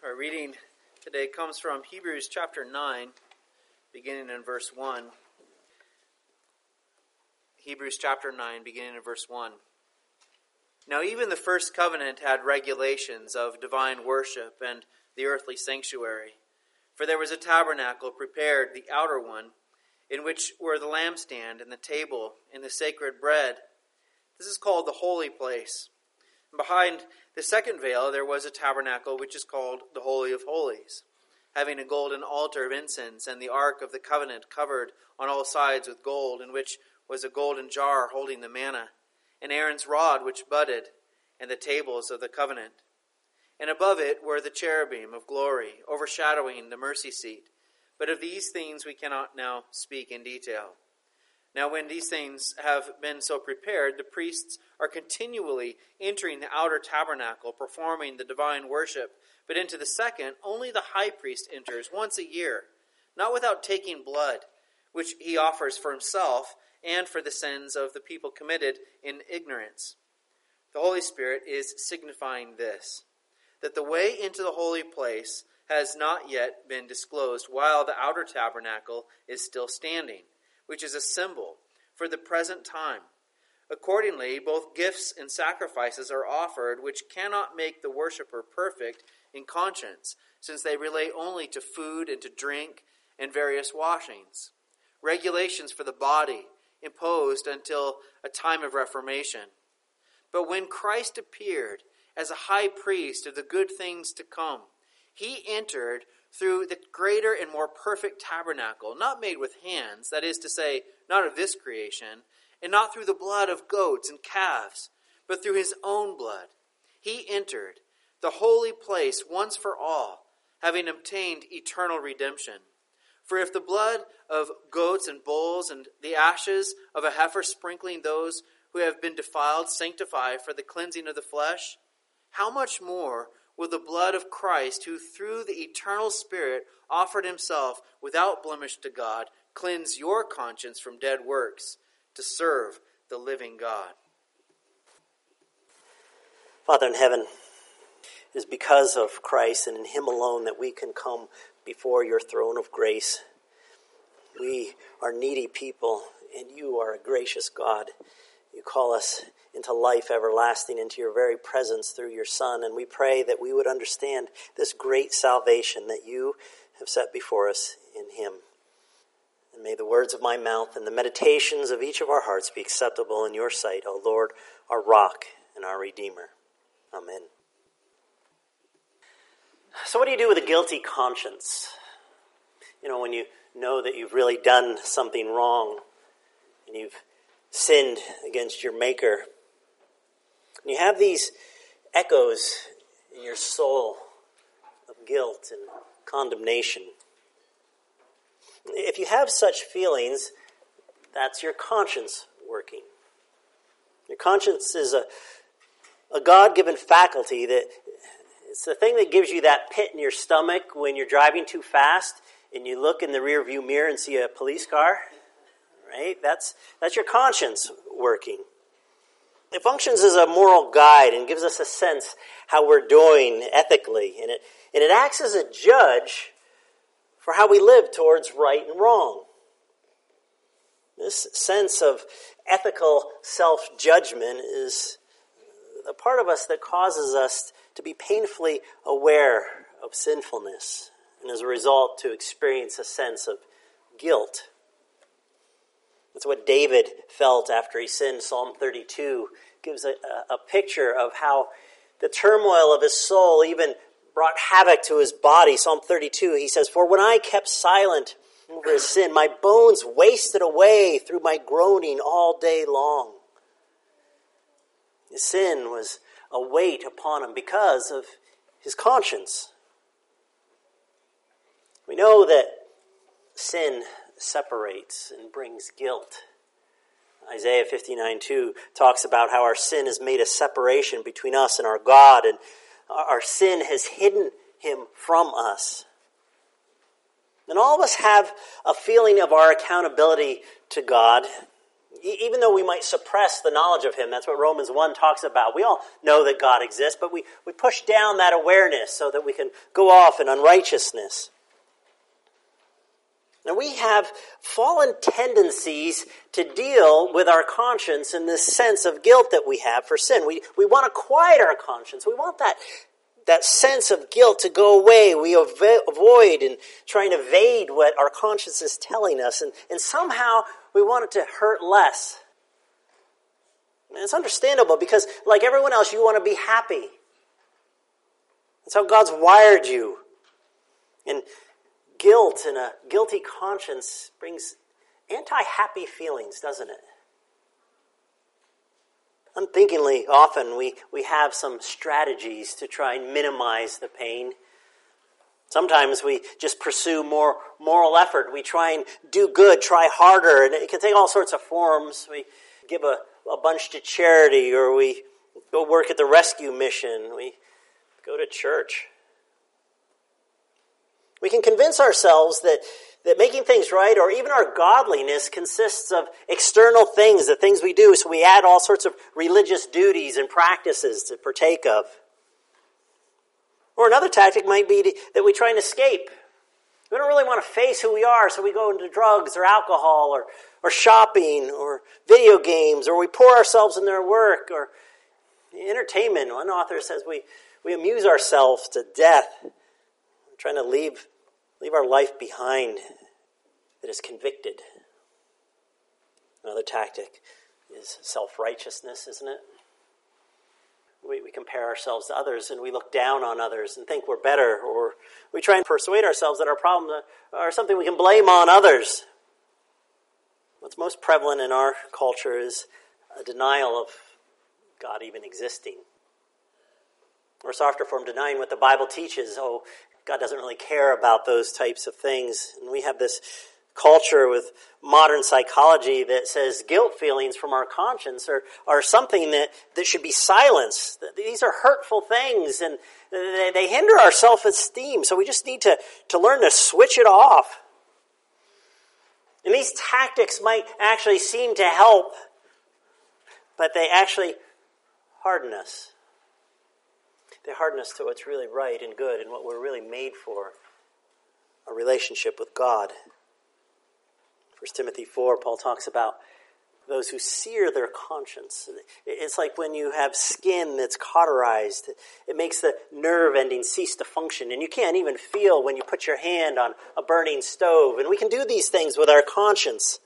Our reading today comes from Hebrews chapter 9, beginning in verse 1. Hebrews chapter 9, beginning in verse 1. Now even the first covenant had regulations of divine worship and the earthly sanctuary. For there was a tabernacle prepared, the outer one, in which were the lampstand and the table and the sacred bread. This is called the holy place. And behind the second veil there was a tabernacle which is called the Holy of Holies, having a golden altar of incense and the ark of the covenant covered on all sides with gold, in which was a golden jar holding the manna, and Aaron's rod which budded, and the tables of the covenant. And above it were the cherubim of glory, overshadowing the mercy seat. But of these things we cannot now speak in detail. Now when these things have been so prepared, the priests are continually entering the outer tabernacle, performing the divine worship. But into the second, only the high priest enters once a year, not without taking blood, which he offers for himself and for the sins of the people committed in ignorance. The Holy Spirit is signifying this, that the way into the holy place has not yet been disclosed while the outer tabernacle is still standing, which is a symbol for the present time. Accordingly, both gifts and sacrifices are offered, which cannot make the worshiper perfect in conscience, since they relate only to food and to drink and various washings. Regulations for the body, imposed until a time of Reformation. But when Christ appeared as a high priest of the good things to come, he entered through the greater and more perfect tabernacle, not made with hands, that is to say, not of this creation, and not through the blood of goats and calves, but through his own blood. He entered the holy place once for all, having obtained eternal redemption. For if the blood of goats and bulls and the ashes of a heifer sprinkling those who have been defiled sanctify for the cleansing of the flesh, how much more will the blood of Christ, who through the eternal Spirit offered himself without blemish to God, cleanse your conscience from dead works to serve the living God? Father in heaven, it is because of Christ and in him alone that we can come before your throne of grace. We are needy people, and you are a gracious God. You call us into life everlasting, into your very presence through your Son. And we pray that we would understand this great salvation that you have set before us in him. And may the words of my mouth and the meditations of each of our hearts be acceptable in your sight, O Lord, our rock and our Redeemer. Amen. So what do you do with a guilty conscience? You know, when you know that you've really done something wrong and you've sinned against your Maker. And you have these echoes in your soul of guilt and condemnation. If you have such feelings, that's your conscience working. Your conscience is a God-given faculty that it's the thing that gives you that pit in your stomach when you're driving too fast and you look in the rearview mirror and see a police car. Right? That's your conscience working. It functions as a moral guide and gives us a sense how we're doing ethically. And it acts as a judge for how we live towards right and wrong. This sense of ethical self-judgment is a part of us that causes us to be painfully aware of sinfulness, and as a result to experience a sense of guilt. That's what David felt after he sinned. Psalm 32 gives a picture of how the turmoil of his soul even brought havoc to his body. Psalm 32, he says, "For when I kept silent over his sin, my bones wasted away through my groaning all day long." His sin was a weight upon him because of his conscience. We know that sin separates and brings guilt. Isaiah 59:2 talks about how our sin has made a separation between us and our God, and our sin has hidden him from us. And all of us have a feeling of our accountability to God. Even though we might suppress the knowledge of him, that's what Romans 1 talks about. We all know that God exists, but we push down that awareness so that we can go off in unrighteousness. And we have fallen tendencies to deal with our conscience in this sense of guilt that we have for sin. We want to quiet our conscience. We want that sense of guilt to go away. We avoid and try and evade what our conscience is telling us. And somehow we want it to hurt less. And it's understandable because, like everyone else, you want to be happy. That's how God's wired you. And guilt and a guilty conscience brings anti-happy feelings, doesn't it? Unthinkingly, often we have some strategies to try and minimize the pain. Sometimes we just pursue more moral effort. We try and do good, try harder, and it can take all sorts of forms. We give a bunch to charity, or we go work at the rescue mission. We go to church. We can convince ourselves that making things right, or even our godliness, consists of external things, the things we do. So we add all sorts of religious duties and practices to partake of. Or another tactic might be that we try and escape. We don't really want to face who we are, so we go into drugs or alcohol or shopping or video games, or we pour ourselves in their work or entertainment. One author says we amuse ourselves to death. Trying to leave our life behind that is convicted. Another tactic is self-righteousness, isn't it? We compare ourselves to others and we look down on others and think we're better, or we try and persuade ourselves that our problems are something we can blame on others. What's most prevalent in our culture is a denial of God even existing. Or softer form, denying what the Bible teaches. Oh, God doesn't really care about those types of things. And we have this culture with modern psychology that says guilt feelings from our conscience are something that should be silenced. These are hurtful things, and they hinder our self-esteem. So we just need to learn to switch it off. And these tactics might actually seem to help, but they actually harden us. They harden us to what's really right and good and what we're really made for, a relationship with God. 1 Timothy 4, Paul talks about those who sear their conscience. It's like when you have skin that's cauterized. It makes the nerve ending cease to function, and you can't even feel when you put your hand on a burning stove. And we can do these things with our conscience.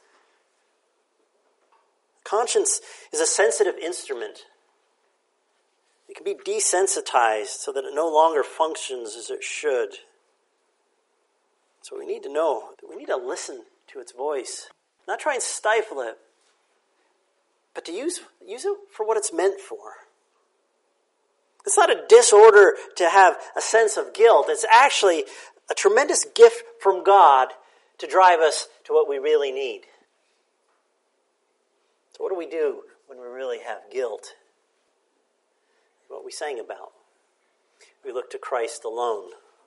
Conscience is a sensitive instrument. It can be desensitized so that it no longer functions as it should. So we need to know that we need to listen to its voice. Not try and stifle it, but to use it for what it's meant for. It's not a disorder to have a sense of guilt. It's actually a tremendous gift from God to drive us to what we really need. So what do we do when we really have guilt? What we sang about. We look to Christ alone.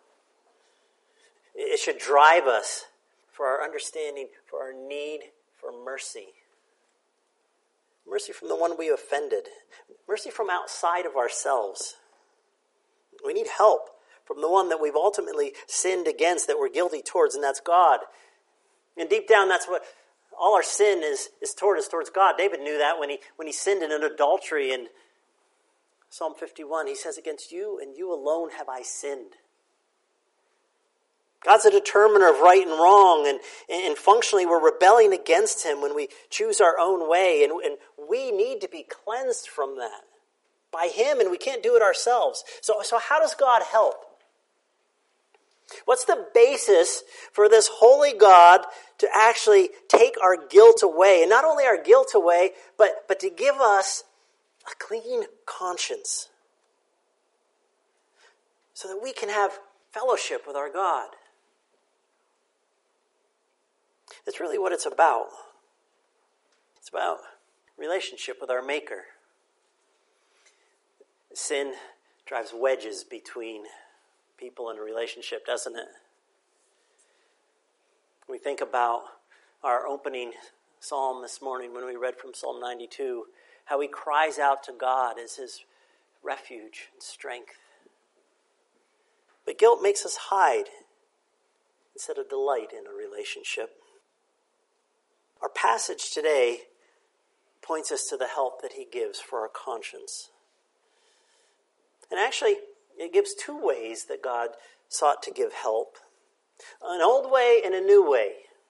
It should drive us for our understanding, for our need for mercy. Mercy from the one we offended. Mercy from outside of ourselves. We need help from the one that we've ultimately sinned against, that we're guilty towards, and that's God. And deep down, that's what all our sin is towards God. David knew that when he sinned in an adultery, and Psalm 51, he says, against you and you alone have I sinned. God's a determiner of right and wrong, and functionally we're rebelling against him when we choose our own way, and we need to be cleansed from that by him, and we can't do it ourselves. So how does God help? What's the basis for this holy God to actually take our guilt away? And not only our guilt away, but to give us a clean conscience so that we can have fellowship with our God. That's really what it's about. It's about relationship with our Maker. Sin drives wedges between people in a relationship, doesn't it? We think about our opening psalm this morning when we read from Psalm 92, how he cries out to God as his refuge and strength. But guilt makes us hide instead of delight in a relationship. Our passage today points us to the help that he gives for our conscience. And actually, it gives two ways that God sought to give help. An old way and a new way.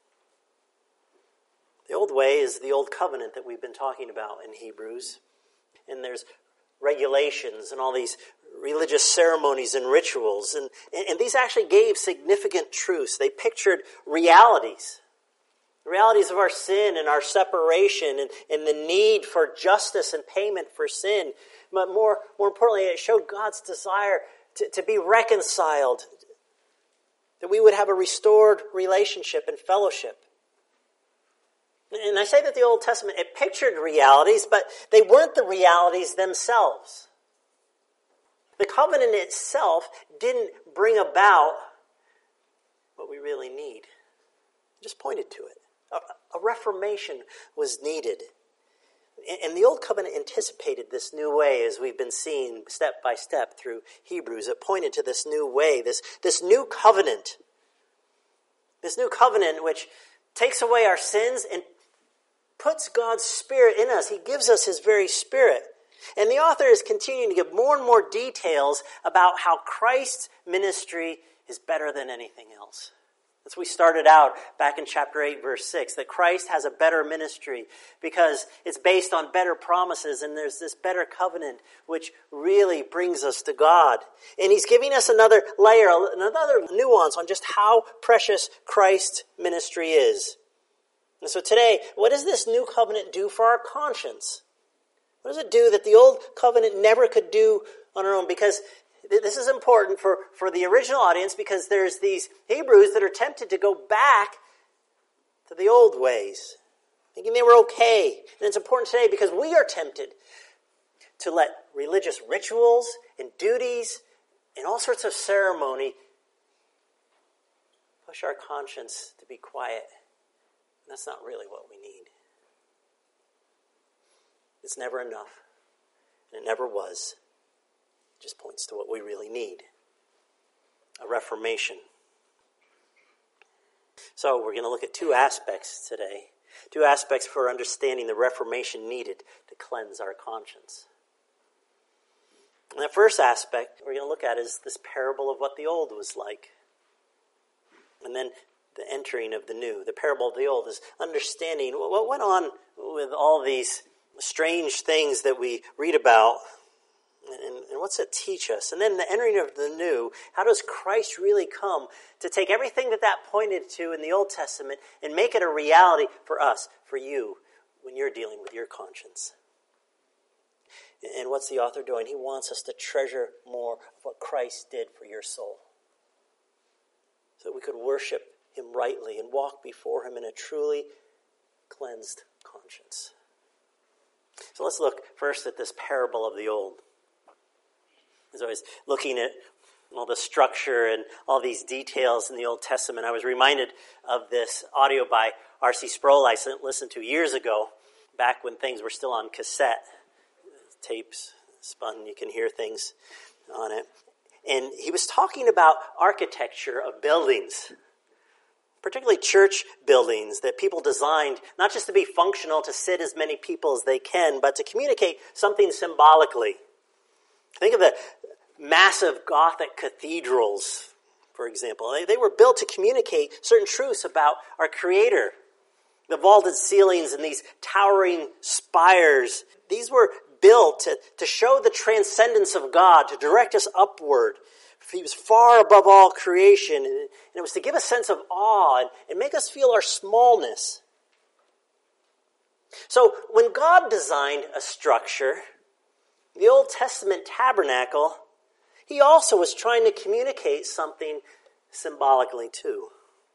The old way is the old covenant that we've been talking about in Hebrews. And there's regulations and all these religious ceremonies and rituals. And these actually gave significant truths. They pictured realities. The realities of our sin and our separation and the need for justice and payment for sin. But more importantly, it showed God's desire to be reconciled. That we would have a restored relationship and fellowship. And I say that the Old Testament, it pictured realities, but they weren't the realities themselves. The covenant itself didn't bring about what we really need. It just pointed to it. A reformation was needed. And the Old Covenant anticipated this new way, as we've been seeing step by step through Hebrews. It pointed to this new way, this new covenant. This new covenant which takes away our sins and puts God's Spirit in us. He gives us His very Spirit. And the author is continuing to give more and more details about how Christ's ministry is better than anything else. As we started out back in chapter 8, verse 6, that Christ has a better ministry because it's based on better promises and there's this better covenant which really brings us to God. And he's giving us another layer, another nuance on just how precious Christ's ministry is. And so today, what does this new covenant do for our conscience? What does it do that the old covenant never could do on our own? Because this is important for the original audience because there's these Hebrews that are tempted to go back to the old ways, thinking they were okay. And it's important today because we are tempted to let religious rituals and duties and all sorts of ceremony push our conscience to be quiet. And that's not really what we need. It's never enough. And it never was. Just points to what we really need. A reformation. So we're going to look at two aspects today. Two aspects for understanding the reformation needed to cleanse our conscience. And the first aspect we're going to look at is this parable of what the old was like. And then the entering of the new. The parable of the old is understanding what went on with all these strange things that we read about. And what's it teach us? And then the entering of the new, how does Christ really come to take everything that pointed to in the Old Testament and make it a reality for us, for you, when you're dealing with your conscience? And what's the author doing? He wants us to treasure more of what Christ did for your soul. So that we could worship Him rightly and walk before Him in a truly cleansed conscience. So let's look first at this parable of the old. As I was looking at all the structure and all these details in the Old Testament, I was reminded of this audio by R.C. Sproul I listened to years ago, back when things were still on cassette. Tapes spun, you can hear things on it. And he was talking about architecture of buildings, particularly church buildings that people designed not just to be functional to sit as many people as they can, but to communicate something symbolically. Think of the massive Gothic cathedrals, for example. They were built to communicate certain truths about our Creator. The vaulted ceilings and these towering spires, these were built to show the transcendence of God, to direct us upward. He was far above all creation, and it was to give a sense of awe and make us feel our smallness. So when God designed a structure, the Old Testament tabernacle, He also was trying to communicate something symbolically too.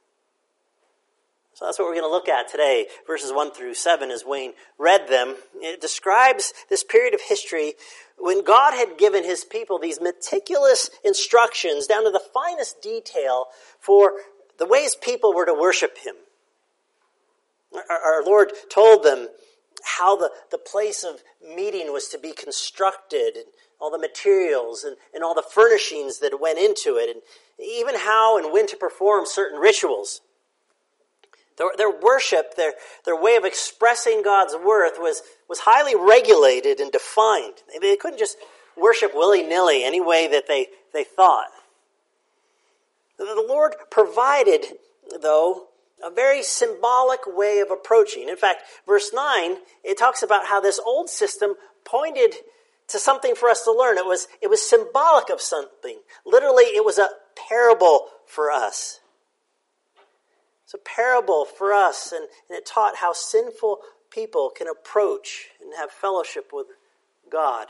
So that's what we're going to look at today, verses 1 through 7, as Wayne read them. It describes this period of history when God had given His people these meticulous instructions down to the finest detail for the ways people were to worship Him. Our Lord told them how the place of meeting was to be constructed, and all the materials and all the furnishings that went into it, and even how and when to perform certain rituals. Their worship, their way of expressing God's worth was highly regulated and defined. They couldn't just worship willy-nilly any way that they thought. The Lord provided, though, a very symbolic way of approaching. In fact, verse 9, it talks about how this old system pointed to something for us to learn. It was symbolic of something. Literally, it was a parable for us. It's a parable for us, and it taught how sinful people can approach and have fellowship with God.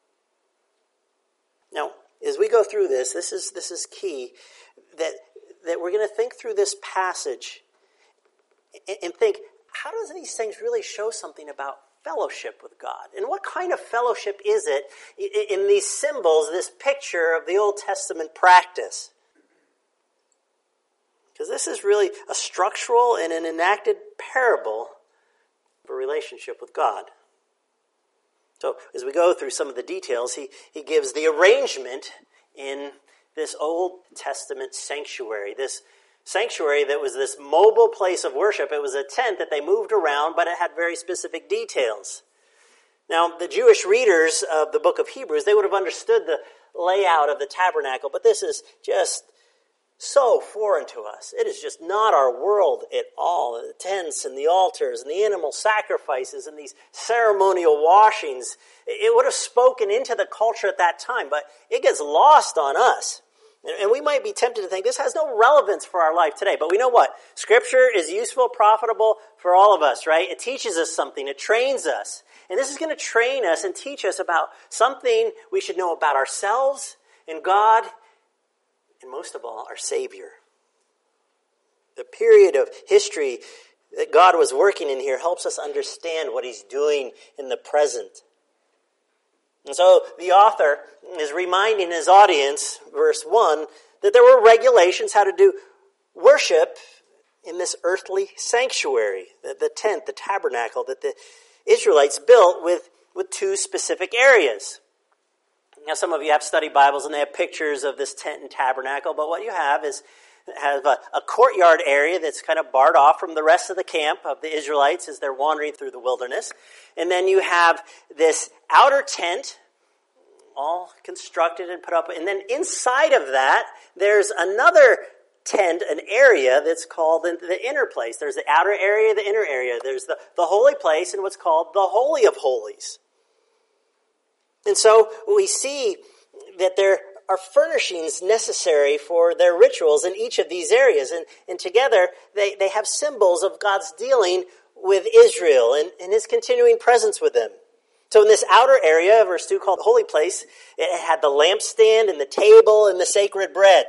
Now, as we go through this is key, that we're going to think through this passage and think, how does these things really show something about fellowship with God? And what kind of fellowship is it in these symbols, this picture of the Old Testament practice? Because this is really a structural and an enacted parable of a relationship with God. So as we go through some of the details, he gives the arrangement in this Old Testament sanctuary. This sanctuary that was this mobile place of worship. It was a tent that they moved around, but it had very specific details. Now, the Jewish readers of the book of Hebrews, they would have understood the layout of the tabernacle, but this is just so foreign to us. It is just not our world at all. The tents and the altars and the animal sacrifices and these ceremonial washings, it would have spoken into the culture at that time, but it gets lost on us. And we might be tempted to think this has no relevance for our life today. But we know what? Scripture is useful, profitable for all of us, right? It teaches us something. It trains us. And this is going to train us and teach us about something we should know about ourselves and God, and most of all, our Savior. The period of history that God was working in here helps us understand what He's doing in the present. And so the author is reminding his audience, verse 1, that there were regulations how to do worship in this earthly sanctuary, the tent, the tabernacle that the Israelites built with two specific areas. Now, some of you have study Bibles and they have pictures of this tent and tabernacle, but what you have is a courtyard area that's kind of barred off from the rest of the camp of the Israelites as they're wandering through the wilderness. And then you have this outer tent, all constructed and put up. And then inside of that, there's another tent, an area that's called the inner place. There's the outer area, the inner area. There's the holy place and what's called the Holy of Holies. And so we see that there are furnishings necessary for their rituals in each of these areas. And together, they have symbols of God's dealing with Israel and His continuing presence with them. So in this outer area, verse 2, called the holy place, it had the lampstand and the table and the sacred bread.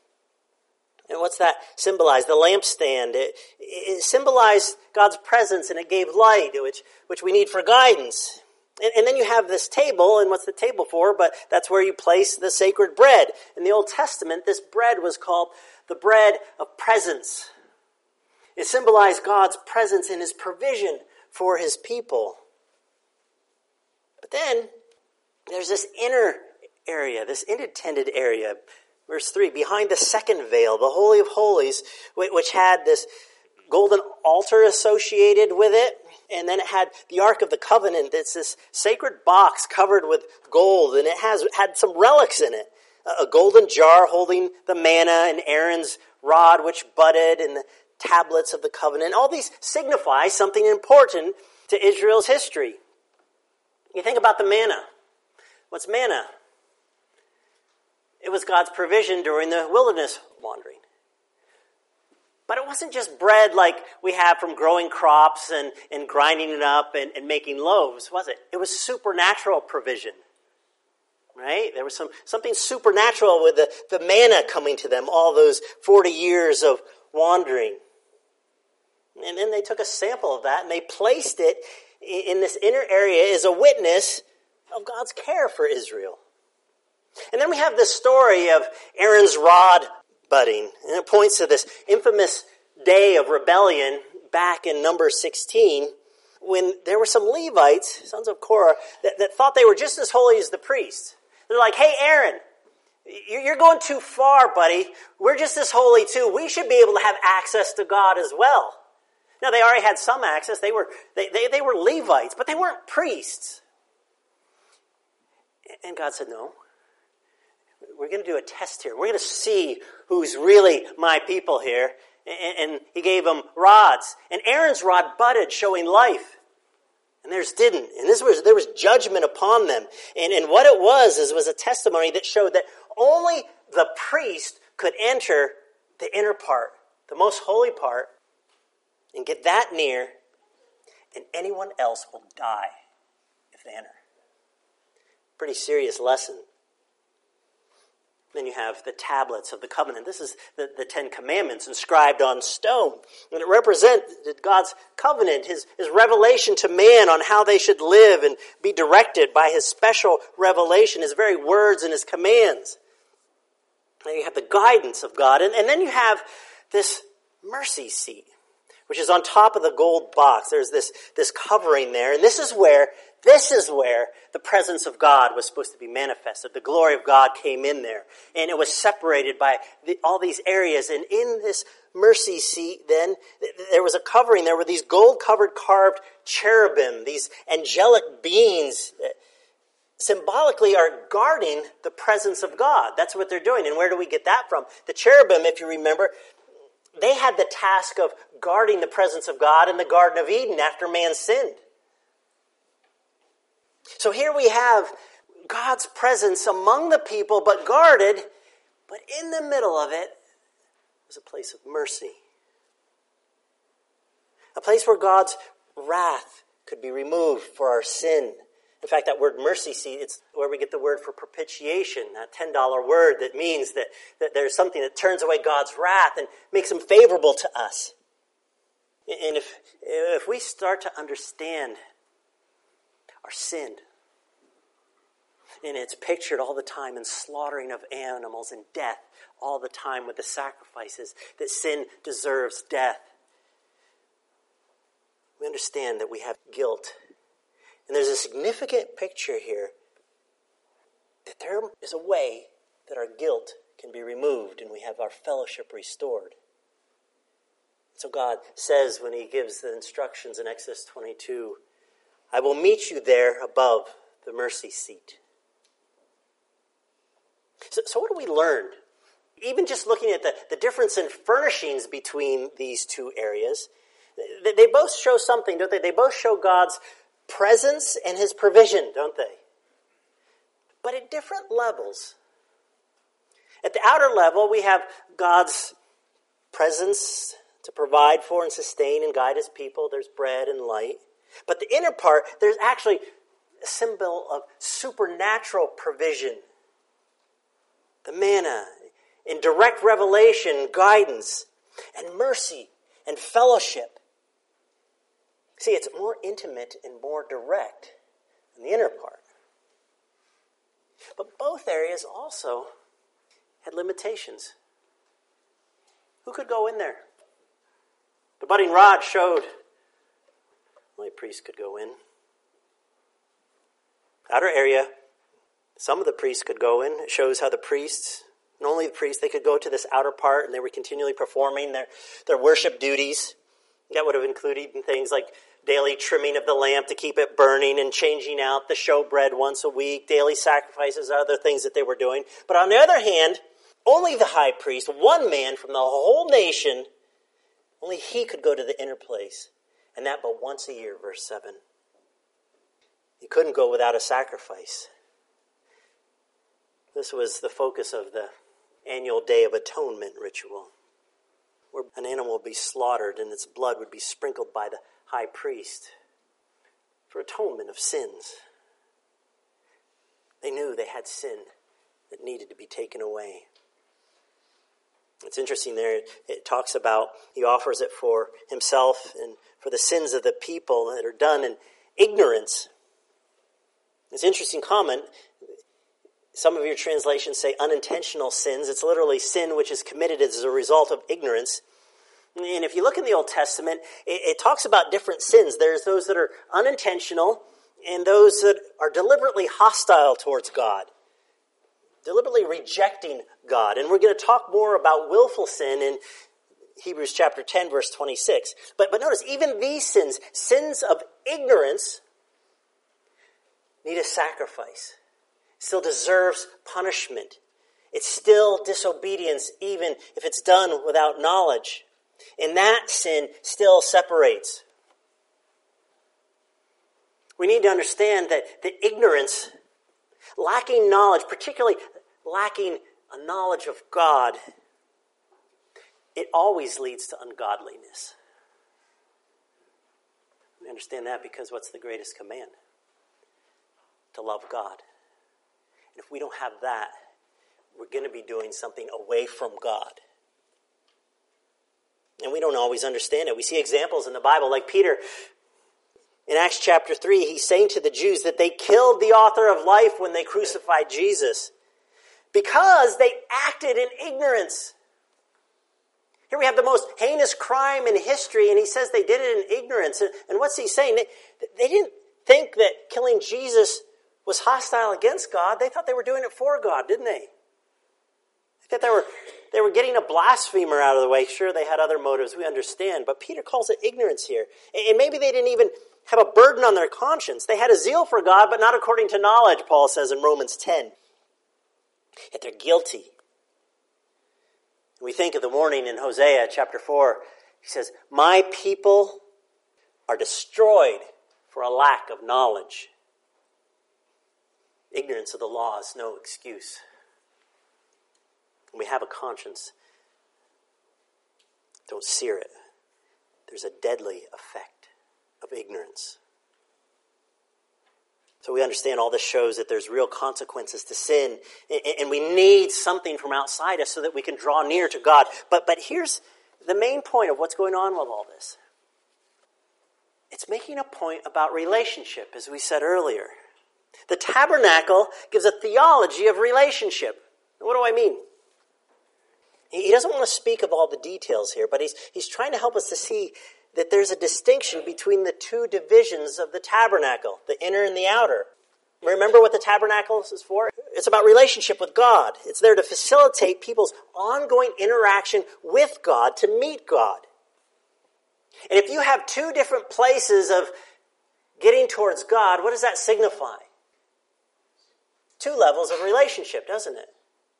And what's that symbolize? The lampstand. It symbolized God's presence and it gave light, which we need for guidance. And then you have this table, and what's the table for? But that's where you place the sacred bread. In the Old Testament, this bread was called the bread of presence. It symbolized God's presence and His provision for His people. But then, there's this inner area, this intended area. Verse 3, behind the second veil, the Holy of Holies, which had this golden altar associated with it. And then it had the Ark of the Covenant. It's this sacred box covered with gold, and it had some relics in it. A golden jar holding the manna and Aaron's rod which budded and the tablets of the covenant. All these signify something important to Israel's history. You think about the manna. What's manna? It was God's provision during the wilderness wandering. But it wasn't just bread like we have from growing crops and grinding it up and making loaves, was it? It was supernatural provision, right? There was something supernatural with the manna coming to them all those 40 years of wandering. And then they took a sample of that and they placed it in this inner area as a witness of God's care for Israel. And then we have this story of Aaron's rod budding. And it points to this infamous day of rebellion back in Numbers 16 when there were some Levites, sons of Korah, that thought they were just as holy as the priests. They're like, hey, Aaron, you're going too far, buddy. We're just as holy too. We should be able to have access to God as well. Now, they already had some access. They were Levites, but they weren't priests. And God said, no. We're going to do a test here. We're going to see who's really my people here. And he gave them rods. And Aaron's rod budded, showing life. And theirs didn't. And there was judgment upon them. And what it was a testimony that showed that only the priest could enter the inner part, the most holy part, and get that near, and anyone else will die if they enter. Pretty serious lesson. Then you have the tablets of the covenant. This is the Ten Commandments inscribed on stone. And it represents God's covenant, his revelation to man on how they should live and be directed by his special revelation, his very words and his commands. And you have the guidance of God. And then you have this mercy seat, which is on top of the gold box. There's this covering there. And this is where the presence of God was supposed to be manifested. The glory of God came in there. And it was separated by all these areas. And in this mercy seat, then, there was a covering. There were these gold-covered carved cherubim, these angelic beings that symbolically are guarding the presence of God. That's what they're doing. And where do we get that from? The cherubim, if you remember, they had the task of guarding the presence of God in the Garden of Eden after man sinned. So here we have God's presence among the people, but guarded, but in the middle of it was a place of mercy. A place where God's wrath could be removed for our sin. In fact, that word mercy seat, it's where we get the word for propitiation, that $10 word that means that there's something that turns away God's wrath and makes him favorable to us. And if we start to understand our sin, and it's pictured all the time in slaughtering of animals and death all the time with the sacrifices, that sin deserves death, we understand that we have guilt. And there's a significant picture here that there is a way that our guilt can be removed and we have our fellowship restored. So God says when he gives the instructions in Exodus 22, I will meet you there above the mercy seat. So what do we learn? Even just looking at the difference in furnishings between these two areas, they both show something, don't they? They both show God's presence and his provision, don't they? But at different levels. At the outer level, we have God's presence to provide for and sustain and guide his people. There's bread and light. But the inner part, there's actually a symbol of supernatural provision. The manna, in direct revelation, guidance, and mercy, and fellowship. See, it's more intimate and more direct than the inner part. But both areas also had limitations. Who could go in there? The budding rod showed only a priest could go in. Outer area, some of the priests could go in. It shows how the priests, and only the priests, they could go to this outer part and they were continually performing their worship duties. That would have included things like daily trimming of the lamp to keep it burning and changing out the showbread once a week, daily sacrifices, other things that they were doing. But on the other hand, only the high priest, one man from the whole nation, only he could go to the inner place. And that but once a year, verse 7. He couldn't go without a sacrifice. This was the focus of the annual Day of Atonement ritual, where an animal would be slaughtered and its blood would be sprinkled by the high priest for atonement of sins. They knew they had sin that needed to be taken away. It's interesting there, it talks about, he offers it for himself and for the sins of the people that are done in ignorance. It's an interesting comment. Some of your translations say unintentional sins. It's literally sin which is committed as a result of ignorance. And if you look in the Old Testament, it talks about different sins. There's those that are unintentional and those that are deliberately hostile towards God, deliberately rejecting God. And we're going to talk more about willful sin in Hebrews chapter 10, verse 26. But notice, even these sins of ignorance, need a sacrifice. Still deserves punishment. It's still disobedience, even if it's done without knowledge. And that sin still separates. We need to understand that the ignorance, lacking knowledge, particularly lacking a knowledge of God, it always leads to ungodliness. We understand that because what's the greatest command? To love God. And if we don't have that, we're going to be doing something away from God. And we don't always understand it. We see examples in the Bible, like Peter. In Acts chapter 3, he's saying to the Jews that they killed the author of life when they crucified Jesus because they acted in ignorance. Here we have the most heinous crime in history, and he says they did it in ignorance. And what's he saying? They didn't think that killing Jesus was hostile against God. They thought they were doing it for God, didn't they? That they were getting a blasphemer out of the way. Sure, they had other motives, we understand. But Peter calls it ignorance here. And maybe they didn't even have a burden on their conscience. They had a zeal for God, but not according to knowledge, Paul says in Romans 10. Yet they're guilty. We think of the warning in Hosea chapter 4. He says, my people are destroyed for a lack of knowledge. Ignorance of the law is no excuse. When we have a conscience, don't sear it. There's a deadly effect of ignorance. So we understand all this shows that there's real consequences to sin, and we need something from outside us so that we can draw near to God. But here's the main point of what's going on with all this. It's making a point about relationship, as we said earlier. The tabernacle gives a theology of relationship. What do I mean? He doesn't want to speak of all the details here, but he's trying to help us to see that there's a distinction between the two divisions of the tabernacle, the inner and the outer. Remember what the tabernacle is for? It's about relationship with God. It's there to facilitate people's ongoing interaction with God, to meet God. And if you have two different places of getting towards God, what does that signify? Two levels of relationship, doesn't it?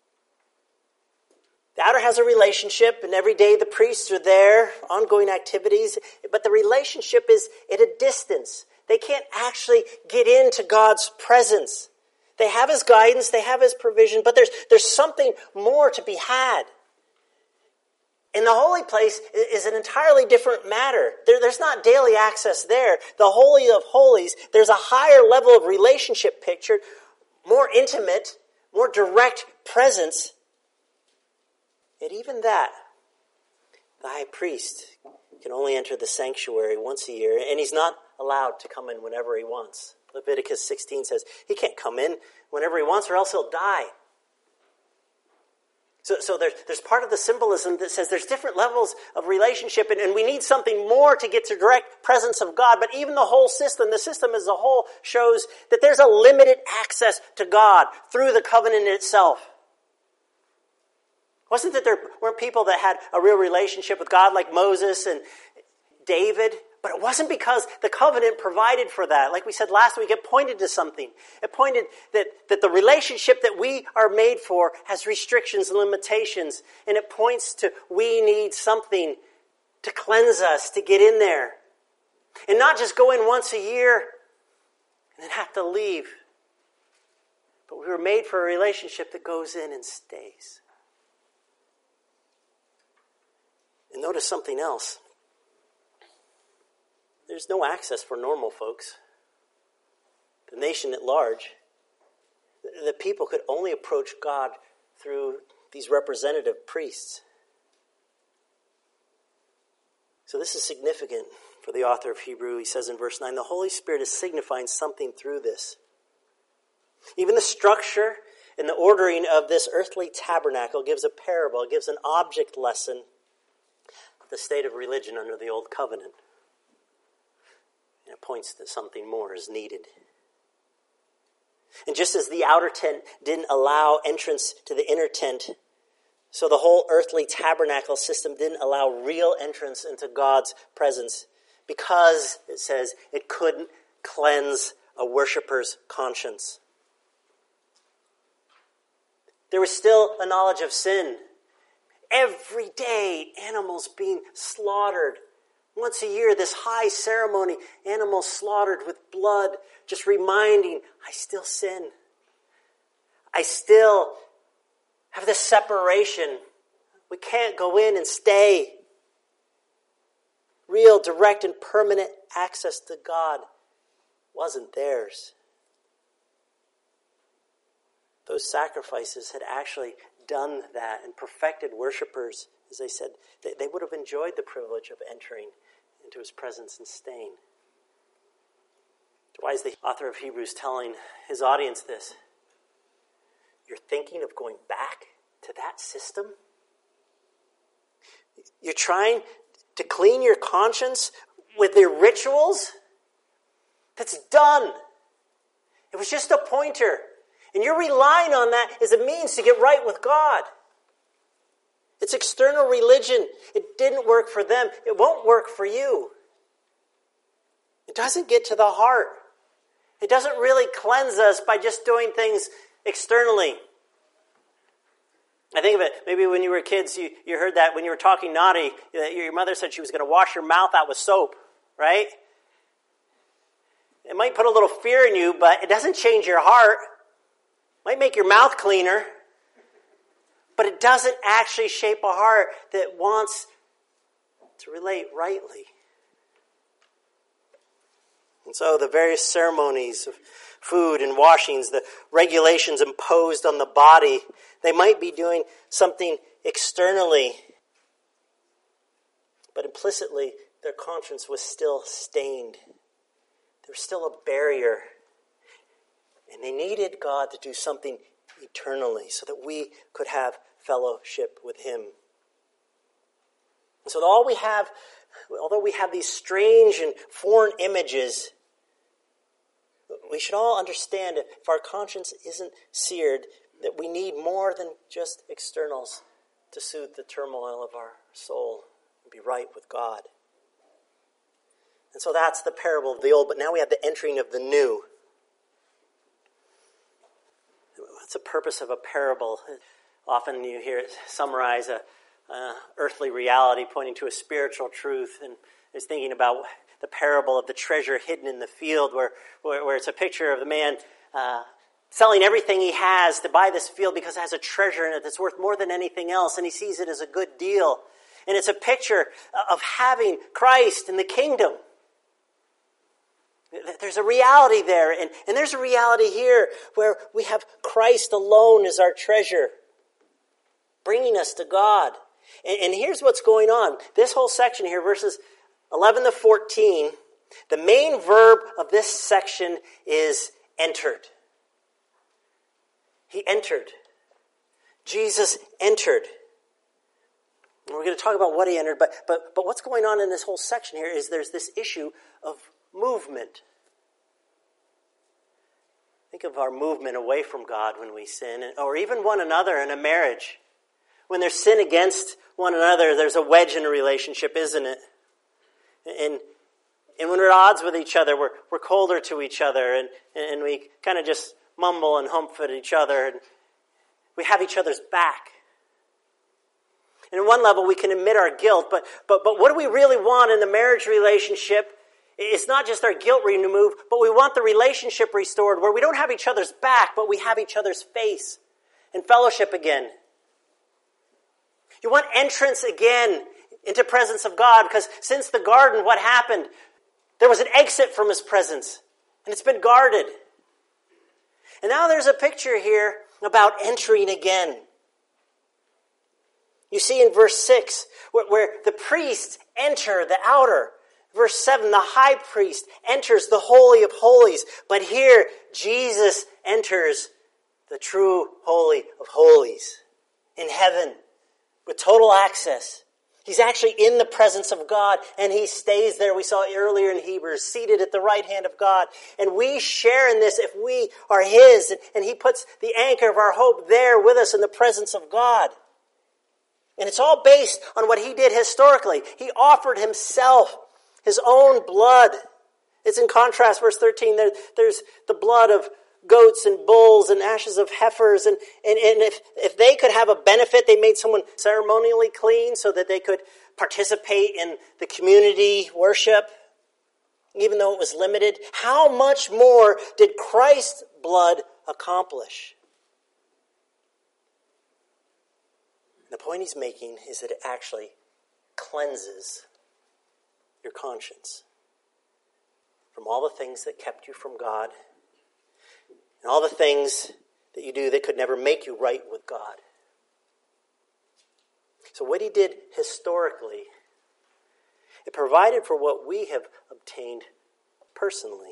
The outer has a relationship, and every day the priests are there, ongoing activities, but the relationship is at a distance. They can't actually get into God's presence. They have His guidance, they have His provision, but there's something more to be had. And the holy place is an entirely different matter. There's not daily access there. The Holy of Holies, there's a higher level of relationship pictured, more intimate, more direct presence. Yet even that, the high priest can only enter the sanctuary once a year, and he's not allowed to come in whenever he wants. Leviticus 16 says he can't come in whenever he wants or else he'll die. So there's part of the symbolism that says there's different levels of relationship, and we need something more to get to direct presence of God. But even the whole system, the system as a whole, shows that there's a limited access to God through the covenant itself. Wasn't that there weren't people that had a real relationship with God like Moses and David? But it wasn't because the covenant provided for that. Like we said last week, it pointed to something. It pointed that the relationship that we are made for has restrictions and limitations. And it points to we need something to cleanse us, to get in there. And not just go in once a year and then have to leave. But we were made for a relationship that goes in and stays. And notice something else. There's no access for normal folks. The nation at large, the people could only approach God through these representative priests. So this is significant for the author of Hebrew. He says in verse 9, the Holy Spirit is signifying something through this. Even the structure and the ordering of this earthly tabernacle gives a parable, gives an object lesson the state of religion under the Old Covenant. And it points that something more is needed. And just as the outer tent didn't allow entrance to the inner tent, so the whole earthly tabernacle system didn't allow real entrance into God's presence because, it says, it couldn't cleanse a worshiper's conscience. There was still a knowledge of sin. Every day, animals being slaughtered. Once a year, this high ceremony, animals slaughtered with blood, just reminding, I still sin. I still have this separation. We can't go in and stay. Real, direct, and permanent access to God wasn't theirs. Those sacrifices had actually done that and perfected worshipers, as I said. They would have enjoyed the privilege of entering into his presence and staying. Why is the author of Hebrews telling his audience this? You're thinking of going back to that system? You're trying to clean your conscience with their rituals? That's done. It was just a pointer. And you're relying on that as a means to get right with God. It's external religion. It didn't work for them. It won't work for you. It doesn't get to the heart. It doesn't really cleanse us by just doing things externally. I think of it, maybe when you were kids, you heard that when you were talking naughty, your mother said she was going to wash your mouth out with soap, right? It might put a little fear in you, but it doesn't change your heart. It might make your mouth cleaner, but it doesn't actually shape a heart that wants to relate rightly. And so the various ceremonies of food and washings, the regulations imposed on the body, they might be doing something externally, but implicitly their conscience was still stained. There was still a barrier. And they needed God to do something eternally so that we could have fellowship with him. And so although we have these strange and foreign images, we should all understand if our conscience isn't seared, that we need more than just externals to soothe the turmoil of our soul and be right with God. And so that's the parable of the old, but now we have the entering of the new. What's the purpose of a parable? Often you hear it summarize a earthly reality pointing to a spiritual truth. And I was thinking about the parable of the treasure hidden in the field, where it's a picture of the man selling everything he has to buy this field because it has a treasure in it that's worth more than anything else, and he sees it as a good deal. And it's a picture of having Christ in the kingdom. There's a reality there, and there's a reality here where we have Christ alone as our treasure, bringing us to God. And here's what's going on. This whole section here, verses 11 to 14, the main verb of this section is entered. He entered. Jesus entered. And we're going to talk about what he entered, but what's going on in this whole section here is there's this issue of movement. Think of our movement away from God when we sin, or even one another in a marriage. When there's sin against one another, there's a wedge in a relationship, isn't it? And when we're at odds with each other, we're colder to each other, and we kind of just mumble and humph at each other, and we have each other's back. And at one level, we can admit our guilt, but what do we really want in the marriage relationship? It's not just our guilt removed, but we want the relationship restored, where we don't have each other's back, but we have each other's face and fellowship again. You want entrance again into presence of God, because since the garden, what happened? There was an exit from his presence, and it's been guarded. And now there's a picture here about entering again. You see in verse 6, where the priests enter the outer. Verse 7, the high priest enters the Holy of Holies. But here, Jesus enters the true Holy of Holies in heaven with total access. He's actually in the presence of God, and he stays there. We saw earlier in Hebrews, seated at the right hand of God. And we share in this if we are his, and he puts the anchor of our hope there with us in the presence of God. And it's all based on what he did historically. He offered himself, his own blood. It's in contrast, verse 13, there's the blood of goats and bulls and ashes of heifers. And if they could have a benefit, they made someone ceremonially clean so that they could participate in the community worship, even though it was limited. How much more did Christ's blood accomplish? The point he's making is that it actually cleanses your conscience from all the things that kept you from God and all the things that you do that could never make you right with God. So what he did historically, it provided for what we have obtained personally.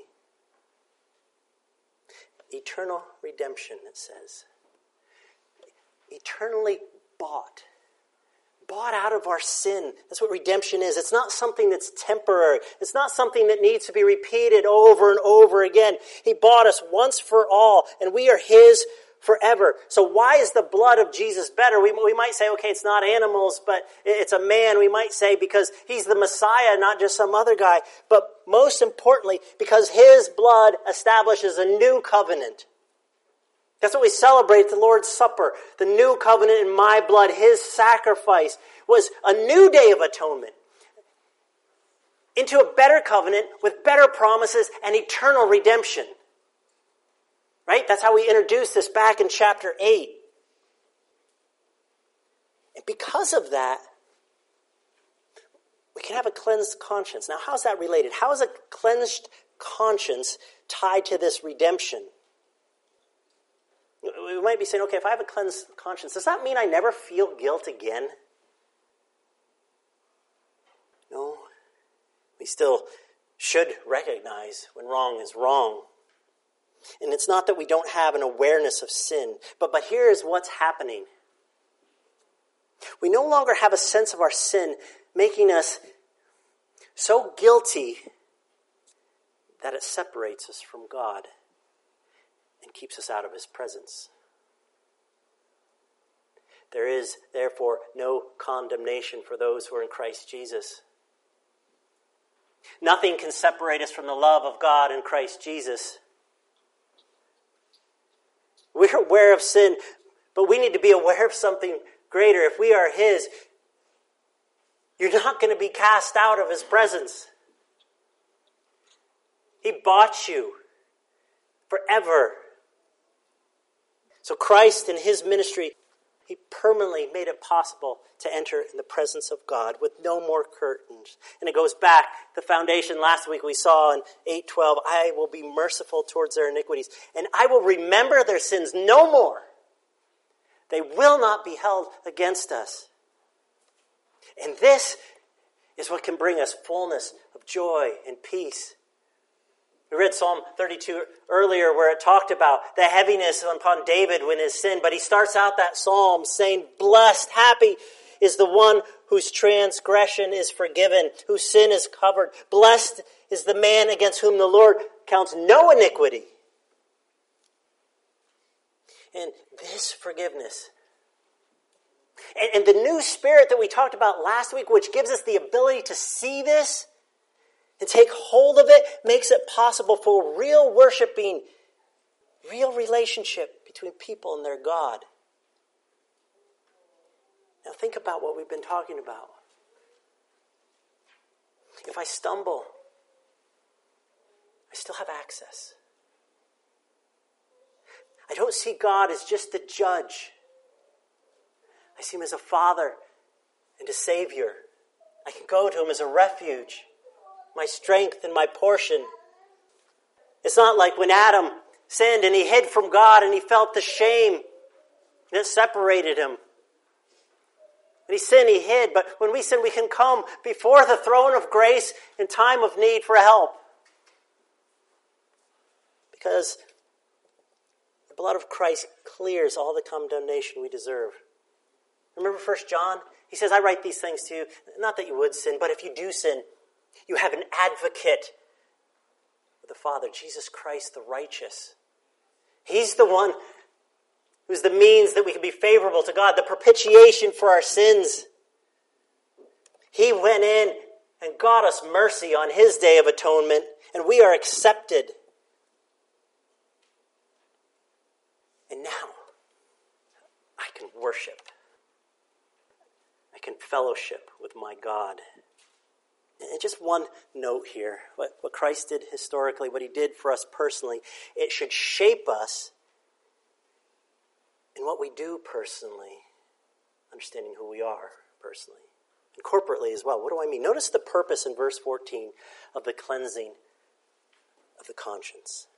Eternal redemption, it says. Eternally bought out of our sin. That's what redemption is. It's not something that's temporary. It's not something that needs to be repeated over and over again. He bought us once for all, and we are his forever. So why is the blood of Jesus better? We might say, okay, it's not animals, but it's a man. We might say because he's the Messiah, not just some other guy. But most importantly, because his blood establishes a new covenant. That's what we celebrate at the Lord's Supper. The new covenant in my blood, his sacrifice, was a new day of atonement into a better covenant with better promises and eternal redemption. Right? That's how we introduced this back in chapter 8. And because of that, we can have a cleansed conscience. Now, how's that related? How is a cleansed conscience tied to this redemption? We might be saying, okay, if I have a cleansed conscience, does that mean I never feel guilt again? No. We still should recognize when wrong is wrong. And it's not that we don't have an awareness of sin, but here is what's happening. We no longer have a sense of our sin making us so guilty that it separates us from God and keeps us out of his presence. There is, therefore, no condemnation for those who are in Christ Jesus. Nothing can separate us from the love of God in Christ Jesus. We're aware of sin, but we need to be aware of something greater. If we are his, you're not going to be cast out of his presence. He bought you forever. So Christ in his ministry, he permanently made it possible to enter in the presence of God with no more curtains. And it goes back, the foundation last week we saw in 8:12, I will be merciful towards their iniquities, and I will remember their sins no more. They will not be held against us. And this is what can bring us fullness of joy and peace. We read Psalm 32 earlier where it talked about the heaviness upon David when his sin. But he starts out that psalm saying, blessed, happy is the one whose transgression is forgiven, whose sin is covered. Blessed is the man against whom the Lord counts no iniquity. And this forgiveness and the new spirit that we talked about last week, which gives us the ability to see this and take hold of it, makes it possible for real worshiping, real relationship between people and their God. Now think about what we've been talking about. If I stumble, I still have access. I don't see God as just the judge. I see him as a father and a savior. I can go to him as a refuge, my strength and my portion. It's not like when Adam sinned and he hid from God and he felt the shame that separated him. When he sinned, he hid. But when we sin, we can come before the throne of grace in time of need for help. Because the blood of Christ clears all the condemnation we deserve. Remember 1 John? He says, I write these things to you, not that you would sin, but if you do sin, you have an advocate with the Father, Jesus Christ the righteous. He's the one who's the means that we can be favorable to God, the propitiation for our sins. He went in and got us mercy on his day of atonement, and we are accepted. And now, I can worship. I can fellowship with my God. And just one note here, what Christ did historically, what he did for us personally, it should shape us in what we do personally, understanding who we are personally, and corporately as well. What do I mean? Notice the purpose in verse 14 of the cleansing of the conscience.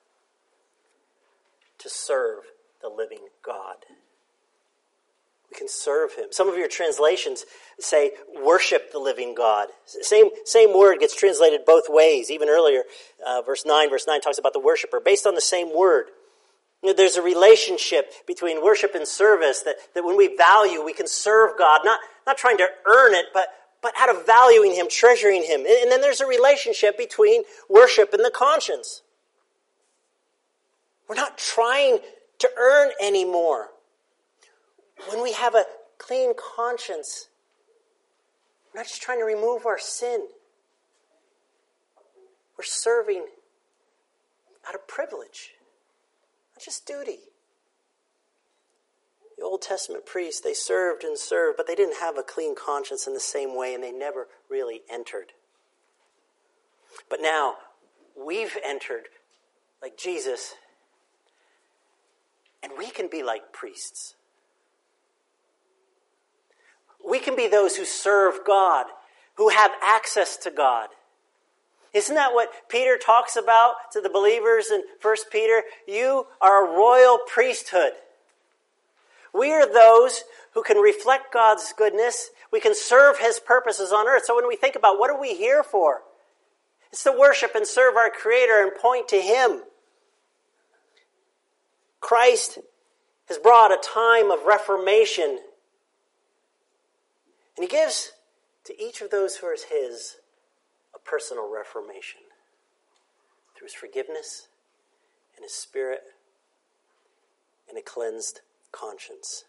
To serve the living God. We can serve him. Some of your translations say, worship the living God. Same word gets translated both ways. Even earlier, verse 9 talks about the worshiper, based on the same word. You know, there's a relationship between worship and service that when we value, we can serve God, not trying to earn it, but out of valuing him, treasuring him. And then there's a relationship between worship and the conscience. We're not trying to earn anymore. When we have a clean conscience, we're not just trying to remove our sin. We're serving out of privilege, not just duty. The Old Testament priests, they served and served, but they didn't have a clean conscience in the same way, and they never really entered. But now, we've entered like Jesus, and we can be like priests. We can be those who serve God, who have access to God. Isn't that what Peter talks about to the believers in 1 Peter? You are a royal priesthood. We are those who can reflect God's goodness. We can serve his purposes on earth. So when we think about what are we here for? It's to worship and serve our Creator and point to him. Christ has brought a time of reformation. And he gives to each of those who are his a personal reformation through his forgiveness and his Spirit and a cleansed conscience.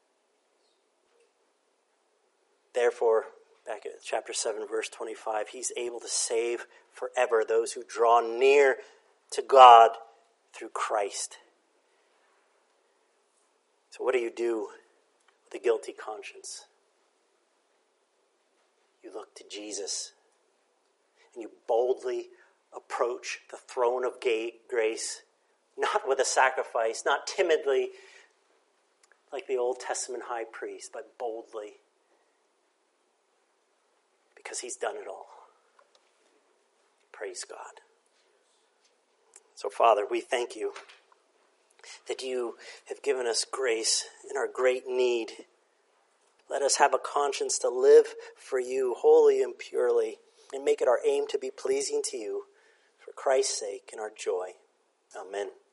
Therefore, back at chapter 7, verse 25, he's able to save forever those who draw near to God through Christ. So what do you do with a guilty conscience? You look to Jesus, and you boldly approach the throne of grace, not with a sacrifice, not timidly like the Old Testament high priest, but boldly, because he's done it all. Praise God. So, Father, we thank you that you have given us grace in our great need. Let us have a conscience to live for you wholly and purely, and make it our aim to be pleasing to you for Christ's sake and our joy. Amen.